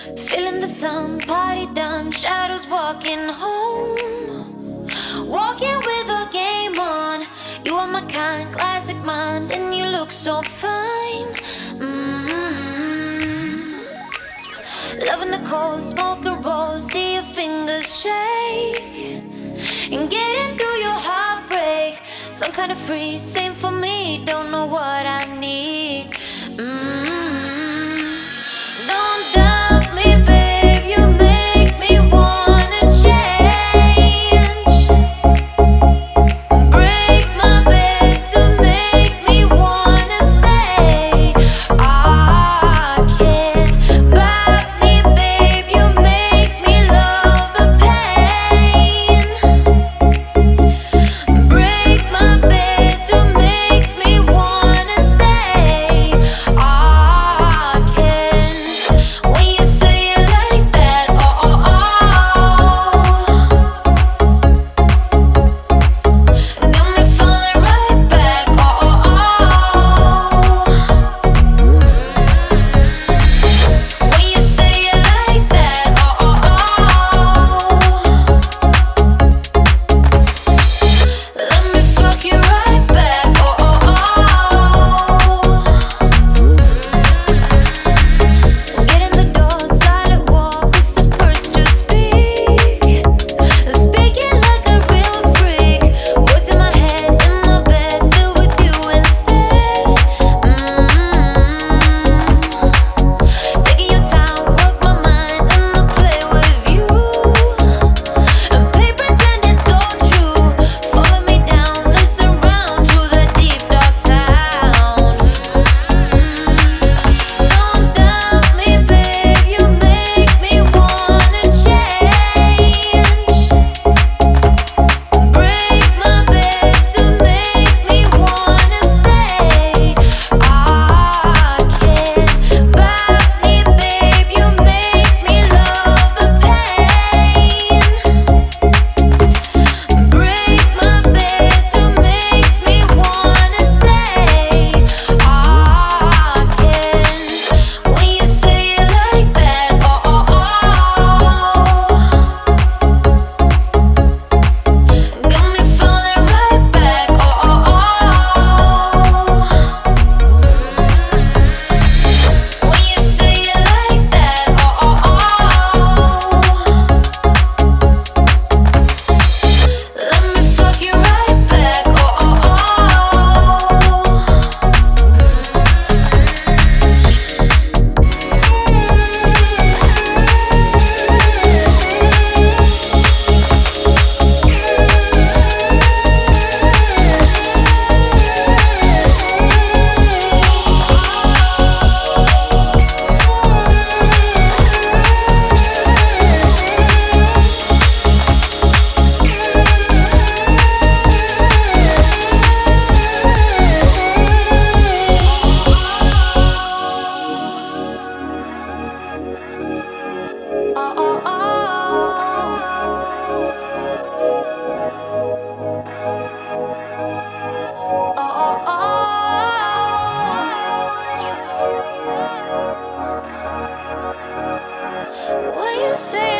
Feeling the sun, party done, shadows walking home. Walking with a game on. You are my kind, classic mind, and you look so fine. Loving the cold, smoke and roll, see your fingers shake. And getting through your heartbreak. Some kind of free, same for me, don't know what I need. Don't doubt me, babe, you make me wanna change. Break my bed to make me wanna stay. I can't back me, babe, you make me love the pain. Break my bed to make me wanna stay. I can't. When you say it like that, oh, oh, oh, got me falling right back, oh, oh, oh. When you say it like that, oh, oh, oh, let me fuck you right back, oh, oh, oh. Get in the door, silent walk, who's the first to speak? Speaking like a real freak, voice in my head, in my bed, filled with you instead. Taking your time, work my mind, and I'll play with you. And play pretend it's so true. Follow me down, listen round to the deep dark sound. Don't doubt me, babe, you make me wanna change. Break my bed to make me wanna stay. I can't back me, babe, you make me love the pain. Break my bed to make me wanna stay. I can't. When you say it like that, oh, oh, oh, got me falling right back, oh, oh, oh. When you say it like that, oh, oh, oh, let me fuck you right back, oh, oh, oh. Oh, oh, oh. Oh, oh, oh. When you say